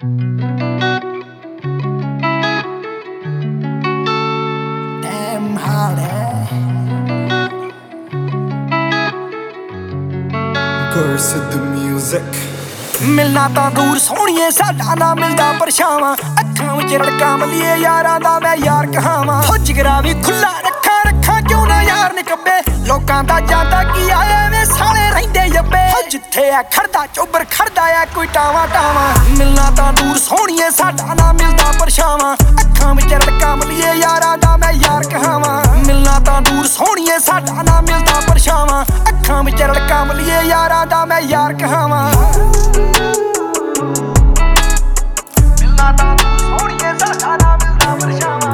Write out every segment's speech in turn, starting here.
Damn hard Curse the music ਮਿਲਣਾ ਤਾਂ ਦੂਰ ਸੋਹਣੀਏ ਸਾਡਾ ਨਾ ਮਿਲਦਾ ਪਰਛਾਵਾਂ ਅੱਖਾਂ ਵਿੱਚ ਰੜਕਾਂ ਮਲੀਏ ਯਾਰਾਂ ਦਾ ਮੈਂ ਯਾਰ ਕਹਾਵਾਂ ਹੋ ਜਿਗਰਾ ਵੀ ਖੁੱਲਾ ਰੱਖਾਂ ਕਿਉਂ ਨਾ ਯਾਰ ਨਿਕੱਬੇ ਲੋਕਾਂ ਦਾ ਜਾਂਦਾ ਕੀ ਆਏ ਵੇ ਸਾਲੇ ਰਹਿੰਦੇ ਜੱਬੇ ਜਿੱਥੇ ਆ ਖੜਦਾ ਚੋਬਰ ਖੜਦਾ ਆ ਕੋਈ ਟਾਵਾਂ ਮਿਲਣਾ ਤਾਂ ਦੂਰ ਸੋਹਣੀਏ ਸਾਡਾ ਨਾ ਮਿਲਦਾ ਪਰਛਾਵਾਂ ਅੱਖਾਂ ਵਿੱਚ ਰੜਕਾਂ ਮਲੀਏ ਯਾਰਾਂ ਦਾ ਮੈਂ ਯਾਰ ਕਹਾਵਾਂ ਮਿਲਣਾ ਤਾਂ ਦੂਰ ਸੋਹਣੀਏ ਸਾਡਾ ਨਾ ਮਿਲਦਾ ਪਰਛਾਵਾਂ ਅੱਖਾਂ ਵਿੱਚ ਰੜਕਾਂ ਮਲੀਏ ਯਾਰਾਂ ਦਾ ਮੈਂ ਯਾਰ ਕਹਾਵਾਂ ਮਿਲਣਾ ਤਾਂ ਦੂਰ ਸੋਹਣੀਏ ਸਾਡਾ ਨਾ ਮਿਲਦਾ ਪਰਛਾਵਾਂ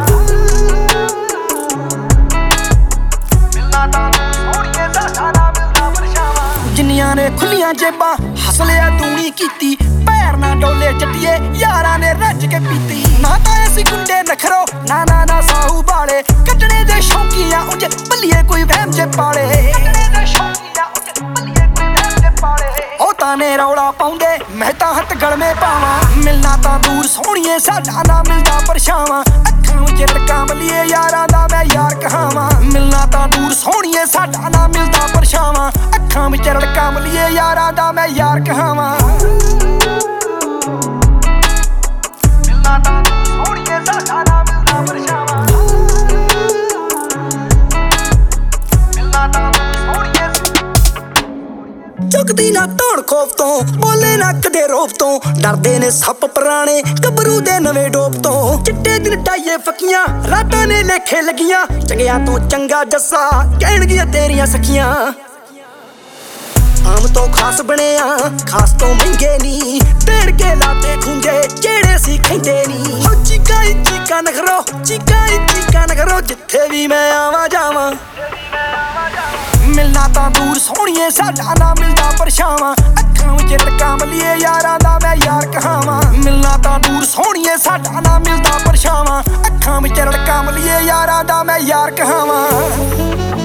ਮਿਲਣਾ ਤਾਂ ਦੂਰ ਸੋਹਣੀਏ ਸਾਡਾ ਨਾ ਮਿਲਦਾ ਪਰਛਾਵਾਂ ਜਿੰਨੀਆਂ ਨੇ ਖੁੱਲੀਆਂ ਜੇਬਾਂ ਹਸਲਿਆ ਤੂੰ ਕੀਤੀ ਪੈਰ ਨਾ ਡੋਲੇ ਚੱਟੀਏ ਯਾਰਾਂ ਨੇ ਰੱਜ ਕੇ ਪੀਤੀ ਨਾ ਤਾਂ ਅਸੀਂ ਗੁੰਡੇ ਨਖਰੋ ਨਾ ਸਾਹੂ ਬਾਲੇ ਕੱਢਣੇ ਦੇ ਸ਼ੌਂਕੀਆਂ ਉਂਝ ਬੱਲੀਏ ਕੋਈ ਵਹਿਮ ਜੇ ਪਾਲੇ ਕੱਢਣੇ ਦੇ ਸ਼ੌਂਕੀਆਂ ਉਂਝ ਬੱਲੀਏ ਕੋਈ ਵਹਿਮ ਜੇ ਪਾਲੇ ਉਹ ਤਾਂ ਨੇ ਰੌਲਾ ਪਾਉਂਦੇ ਮੈਂ ਤਾਂ ਹੱਥ ਗਲਮੇ ਪਾਵਾਂ ਮਿਲਣਾ ਤਾਂ ਦੂਰ ਸੋਹਣੀਏ ਸਾਡਾ ਨਾ ਮਿਲਦਾ ਪਰਛਾਵਾਂ ਅੱਖਾਂ ਵਿੱਚ ਰੜਕਾਂ ਮਲੀਏ ਯਾਰਾਂ ਦਾ ਮੈਂ ਯਾਰ ਕਹਾਵਾਂ ਮਿਲਣਾ ਤਾਂ ਦੂਰ ਸੋਹਣੀਏ ਸਾਡਾ ਨਾ ਮਿਲਦਾ ਪਰਛਾਵਾਂ ਅੱਖਾਂ ਵਿੱਚ ਰੜਕਾਂ ਮਲੀਏ ਯਾਰਾਂ ਦਾ ਮੈਂ ਯਾਰ ਕਹਾਵਾਂ ਮਿਲਣਾ ਤਾਂ ਦੂਰ ਸੋਹਣੀਏ ਸਾਡਾ ਨਾ ਮਿਲਦਾ ਪਰਛਾਵਾਂ ਮਿਲਣਾ ਤਾਂ ਦੂਰ ਸੋਹਣੀਏ ਚੁੱਕਦੀ ਨਾ ਧੌਣ ਖੋਫ ਤੋਂ ਬੋਲੇ ਨਾ ਕਦੇ ਰੋਪ ਤੋਂ ਡਰਦੇ ਨੇ ਸੱਪ ਪੁਰਾਣੇ ਗੱਭਰੂ ਦੇ ਨਵੇਂ ਡੋਪ ਤੋਂ ਚਿੱਟੇ ਦਿਨ ਟਾਈਏ ਫੱਕੀਆਂ ਰਾਤਾਂ ਨੇ ਲੇਖੇ ਲੱਗੀਆਂ ਚੰਗਿਆਂ ਤੋਂ ਚੰਗਾ ਜੱਸਾ ਕਹਿਣਗੀਆਂ ਤੇਰੀਆਂ ਸਖੀਆਂ ਆਮ ਤੋਂ ਖਾਸ ਬਣਿਆ ਖਾਸ ਤੋਂ ਮਹਿੰਗੇ ਨੀ ਤੇੜ ਕੇ ਲਾਤੇ ਖੁੰਝੇ ਜਿਹੜੇ ਸੀ ਖੈਂਦੇ ਨੀ ਹੋ ਚੀਕਾਂ ਨਖਰੋ ਜਿੱਥੇ ਵੀ ਮੈਂ ਆਵਾਂ ਜਾਵਾਂ ਮਿਲਣਾ ਤਾਂ ਦੂਰ ਸੋਹਣੀਏ ਸਾਡਾ ਨਾ ਮਿਲਦਾ ਪਰਛਾਵਾਂ ਅੱਖਾਂ ਵਿੱਚ ਰੜਕਾਂ ਮਲੀਏ ਯਾਰਾਂ ਦਾ ਮੈਂ ਯਾਰ ਕਹਾਵਾਂ ਮਿਲਣਾ ਤਾਂ ਦੂਰ ਸੋਹਣੀਏ ਸਾਡਾ ਨਾ ਮਿਲਦਾ ਪਰਛਾਵਾਂ ਅੱਖਾਂ ਵਿੱਚ ਰੜਕਾਂ ਮਲੀਏ ਯਾਰਾਂ ਦਾ ਮੈਂ ਯਾਰ ਕਹਾਵਾਂ